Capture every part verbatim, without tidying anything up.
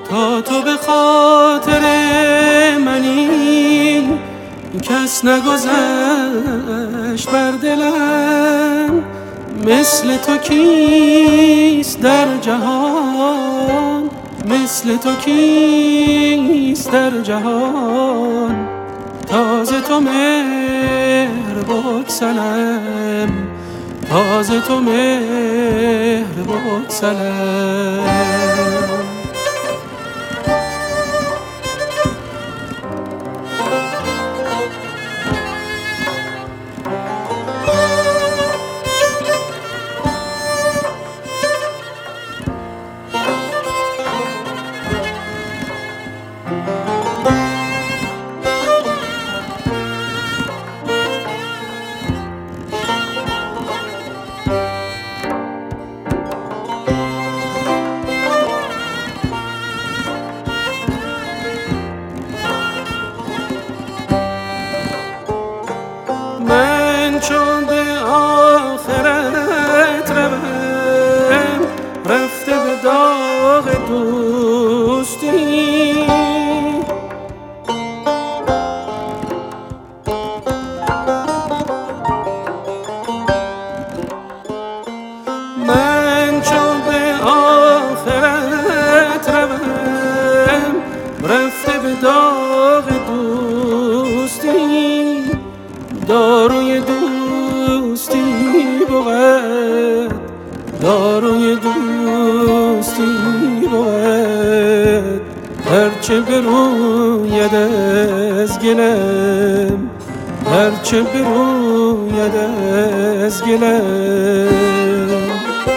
تا تو به خاطر منی کس نگذشت بر دلم. مثل تو کیست در جهان، مثل تو کیست در جهان. تازه تو مهر بگسلم، تازه تو مهر بگسلم. من چون به آخرت روم رفته به داغ دوستی. من چون به آخرت روم رفته به داغ دوستی. داروی دوستی بود، داروی دوستی بود. هرچه بروید از گلم، هرچه بروید از گلم.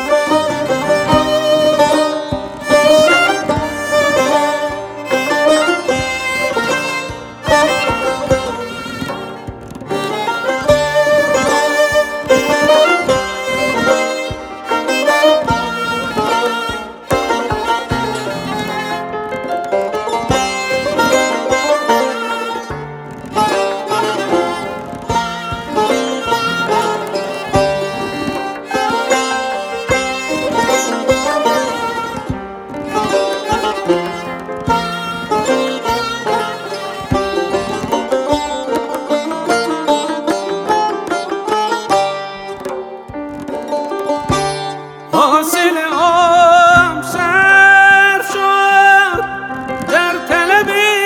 حاصل عمر صرف شد در طلب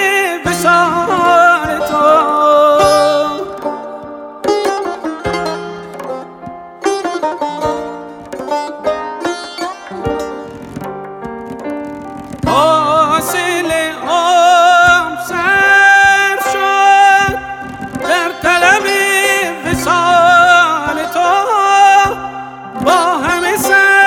وصال تو. حاصل عمر صرف شد در طلب وصال تو. با همه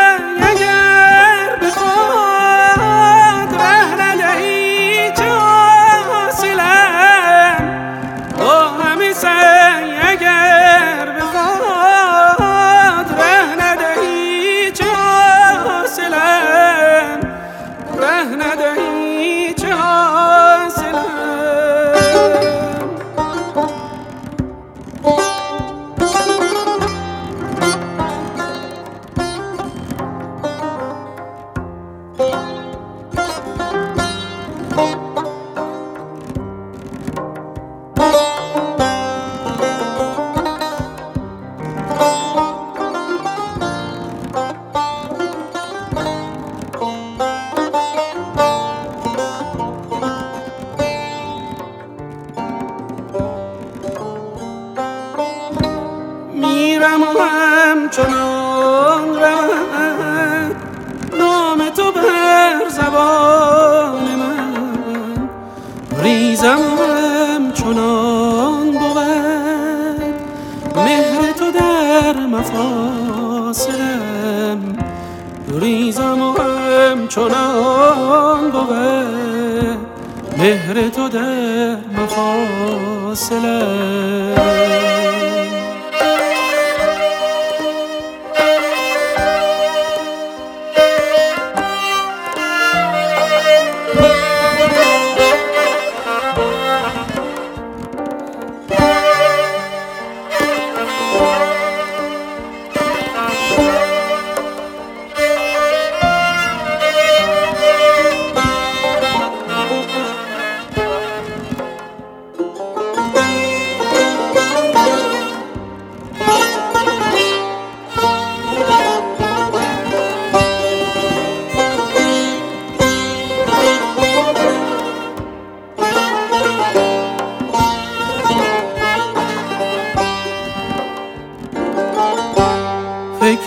میرم و همچنان رود نام تو بر زبان من. ریزم و همچنان بود مهر تو در مفاصلم. ریزم و همچنان بود مهر تو در مفاصلم.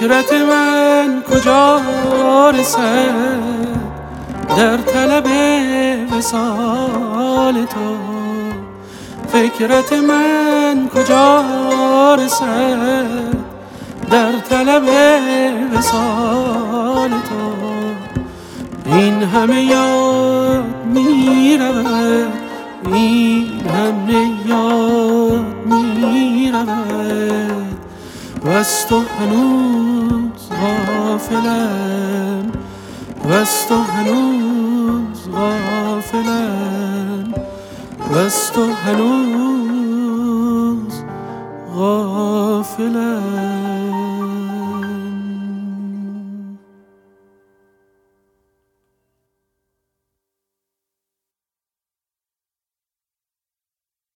فکرت من کجا رسد در طلب وصال تو، فکرت من کجا رسد در طلب وصال تو. این همه یاد می رود، این همه یاد می رود و از تو هنوز غافلم، و از تو هنوز غافلم، و از تو هنوز غافلم.